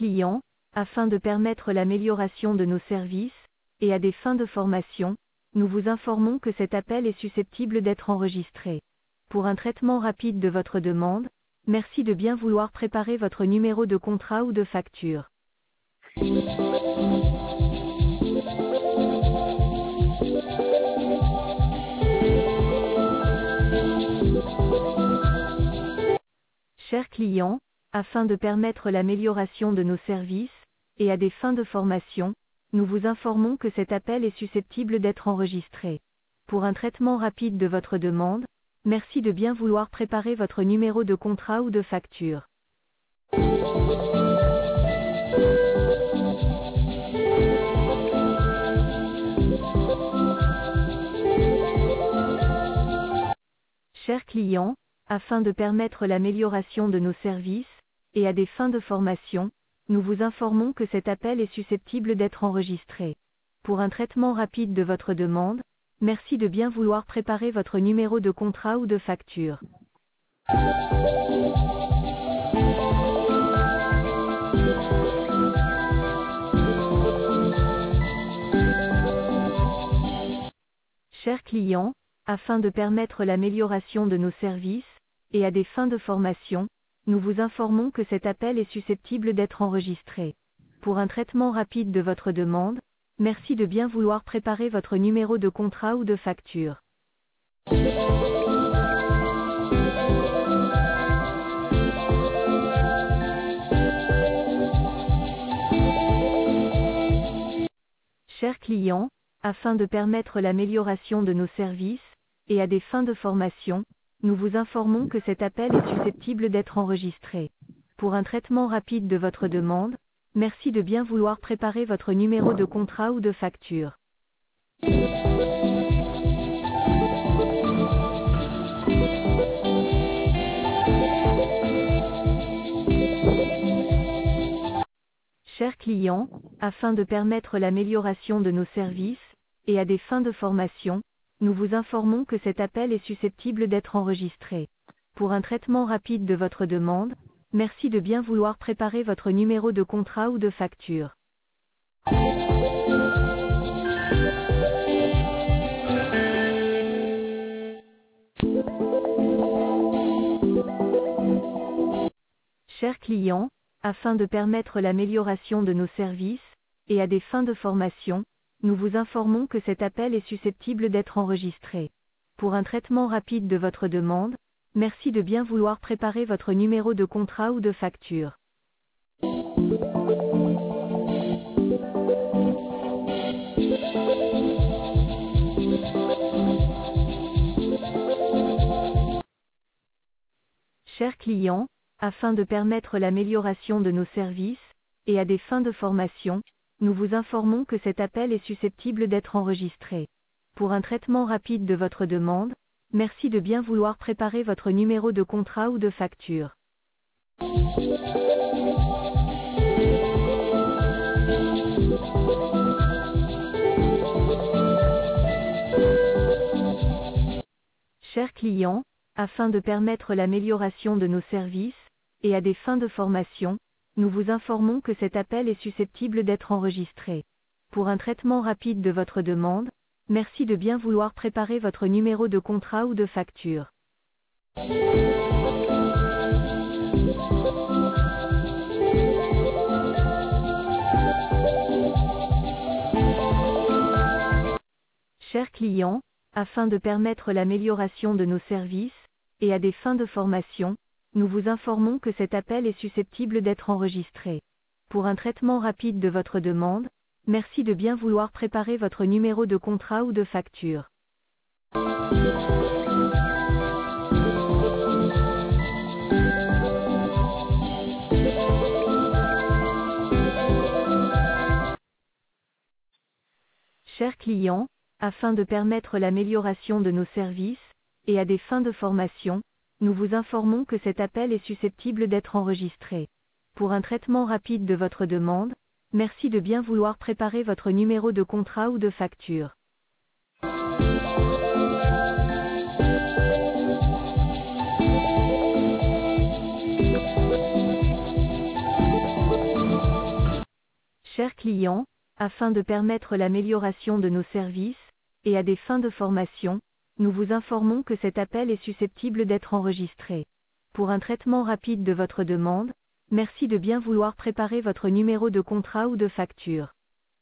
client, afin de permettre l'amélioration de nos services, et à des fins de formation, nous vous informons que cet appel est susceptible d'être enregistré. Pour un traitement rapide de votre demande, merci de bien vouloir préparer votre numéro de contrat ou de facture. Chers clients, afin de permettre l'amélioration de nos services, et à des fins de formation, nous vous informons que cet appel est susceptible d'être enregistré. Pour un traitement rapide de votre demande, merci de bien vouloir préparer votre numéro de contrat ou de facture. Chers clients, afin de permettre l'amélioration de nos services, et à des fins de formation, nous vous informons que cet appel est susceptible d'être enregistré. Pour un traitement rapide de votre demande, merci de bien vouloir préparer votre numéro de contrat ou de facture. Chers clients, afin de permettre l'amélioration de nos services, et à des fins de formation, nous vous informons que cet appel est susceptible d'être enregistré. Pour un traitement rapide de votre demande, merci de bien vouloir préparer votre numéro de contrat ou de facture. Chers clients, afin de permettre l'amélioration de nos services, et à des fins de formation, nous vous informons que cet appel est susceptible d'être enregistré. Pour un traitement rapide de votre demande, merci de bien vouloir préparer votre numéro de contrat ou de facture. Chers clients, afin de permettre l'amélioration de nos services, et à des fins de formation, nous vous informons que cet appel est susceptible d'être enregistré. Pour un traitement rapide de votre demande, merci de bien vouloir préparer votre numéro de contrat ou de facture. Chers clients, afin de permettre l'amélioration de nos services, et à des fins de formation, nous vous informons que cet appel est susceptible d'être enregistré. Pour un traitement rapide de votre demande, merci de bien vouloir préparer votre numéro de contrat ou de facture. Chers clients, afin de permettre l'amélioration de nos services, et à des fins de formation, nous vous informons que cet appel est susceptible d'être enregistré. Pour un traitement rapide de votre demande, merci de bien vouloir préparer votre numéro de contrat ou de facture. Chers clients, afin de permettre l'amélioration de nos services, et à des fins de formation, nous vous informons que cet appel est susceptible d'être enregistré. Pour un traitement rapide de votre demande, merci de bien vouloir préparer votre numéro de contrat ou de facture. Chers clients, afin de permettre l'amélioration de nos services, et à des fins de formation, nous vous informons que cet appel est susceptible d'être enregistré. Pour un traitement rapide de votre demande, merci de bien vouloir préparer votre numéro de contrat ou de facture. Chers clients, afin de permettre l'amélioration de nos services, et à des fins de formation, nous vous informons que cet appel est susceptible d'être enregistré. Pour un traitement rapide de votre demande, merci de bien vouloir préparer votre numéro de contrat ou de facture. Chers clients, afin de permettre l'amélioration de nos services, et à des fins de formation, nous vous informons que cet appel est susceptible d'être enregistré. Pour un traitement rapide de votre demande, merci de bien vouloir préparer votre numéro de contrat ou de facture.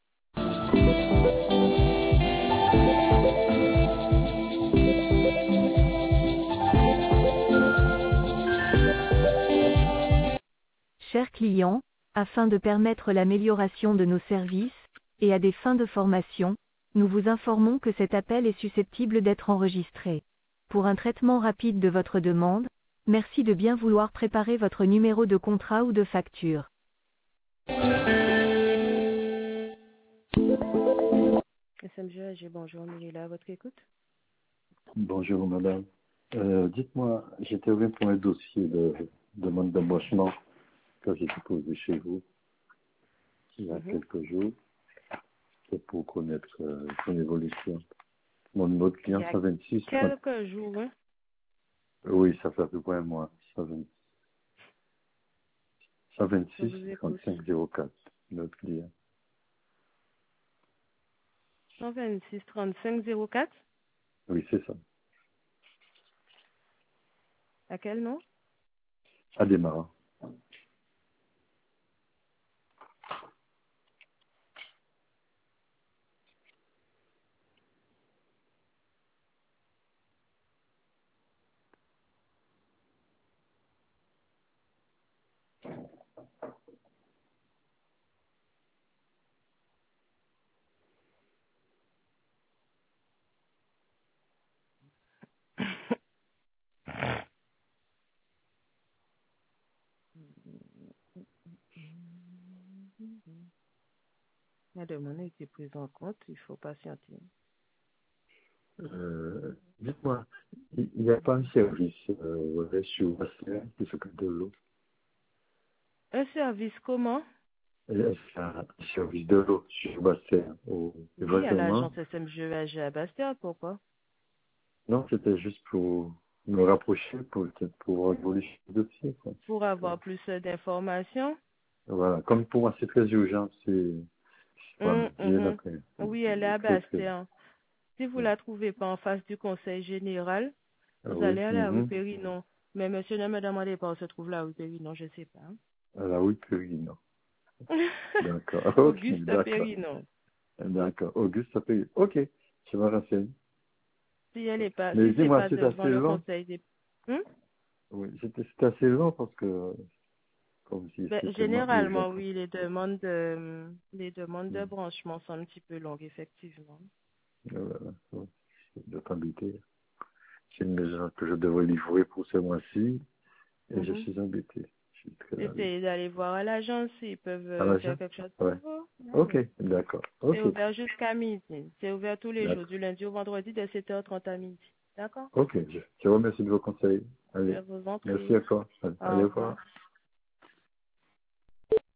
Chers clients, afin de permettre l'amélioration de nos services, et à des fins de formation, nous vous informons que cet appel est susceptible d'être enregistré. Pour un traitement rapide de votre demande, merci de bien vouloir préparer votre numéro de contrat ou de facture. SMG, bonjour, Mélila, à votre écoute. Bonjour madame. Dites-moi, j'interviens pour un dossier de demande d'embauchement que j'ai déposé chez vous il y a quelques jours. C'est pour connaître son évolution. Mon numéro de client, c'est 26. Quelques jours, hein? Oui, ça fait à peu près un mois. 126 35 04, notre client. 126 35 04? Oui, c'est ça. À quel nom? Adémara. La demande a été prise en compte, il faut patienter. Dites-moi, il n'y a pas un service sur Bastien qui s'occupe de l'eau? Un service comment? C'est un service de l'eau sur Bastien. Oui, à Exactement. l'agence SMG à Bastia, pourquoi? Non, c'était juste pour me rapprocher, pour peut-être pouvoir évoluer sur le dossier, quoi. Pour avoir plus d'informations? Voilà. Comme pour moi, c'est très urgent, c'est pas bien Mhm. après. Oui, elle est à Très, très. Bastia. Si vous la trouvez pas en face du conseil général, vous Oui. allez à la rue Périnon. Mais monsieur ne me demandez pas où se trouve la rue Périnon, je ne sais pas. À la rue Pérignon. D'accord. Ok, Auguste d'accord. Périnon. D'accord. Auguste Pérignon. Ok, je me renseigne. Si elle est pas, Mais si c'est dis-moi, pas c'est devant assez le long? conseil des... Hum? Oui, c'est assez long parce que, comme si Ben, c'est tellement urgent. généralement, oui, les demandes de branchement sont un petit peu longues, effectivement. Voilà. Ouais. Je dois t'embêter. C'est une maison que je devrais livrer pour ce mois-ci. Et je Mhm. suis embêté. Je suis très embêté. Essayez d'aller voir à l'agence s'ils peuvent À faire l'agent? quelque chose pour Ouais. vous. Ok, Oui. d'accord. C'est Ok, ouvert jusqu'à midi. C'est ouvert tous les jours, d'accord. du lundi au vendredi, de 7h30 à midi. D'accord? Ok, je vous remercie de vos conseils. Je Allez, vous en merci prie. à toi. Allez, Au au revoir. revoir.